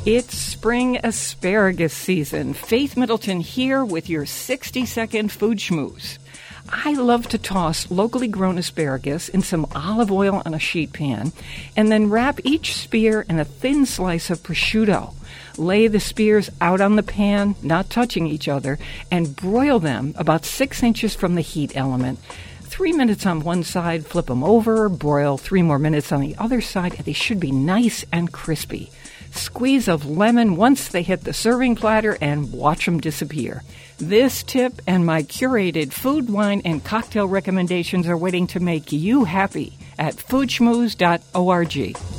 It's spring asparagus season. Faith Middleton here with your 60-second food schmooze. I love to toss locally grown asparagus in some olive oil on a sheet pan and then wrap each spear in a thin slice of prosciutto. Lay the spears out on the pan, not touching each other, and broil them about 6 inches from the heat element. 3 minutes on one side, flip them over, broil 3 more minutes on the other side, and they should be nice and crispy. Squeeze of lemon once they hit the serving platter and watch them disappear. This tip and my curated food, wine, and cocktail recommendations are waiting to make you happy at foodschmooze.org.